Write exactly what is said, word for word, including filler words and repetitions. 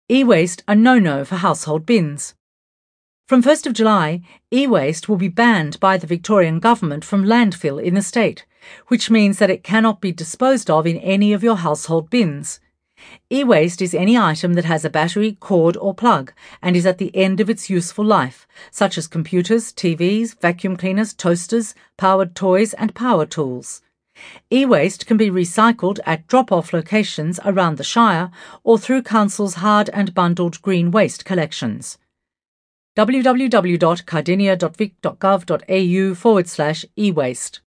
E-waste a no-no for household bins. From first of July, e-waste will be banned by the Victorian Government from landfill in the state, which means that it cannot be disposed of in any of your household bins. E-waste is any item that has a battery, cord or plug and is at the end of its useful life, such as computers, T Vs, vacuum cleaners, toasters, powered toys and power tools. E-waste can be recycled at drop-off locations around the Shire or through Council's hard and bundled green waste collections. w w w dot cardinia dot vic dot gov dot a u forward slash e-waste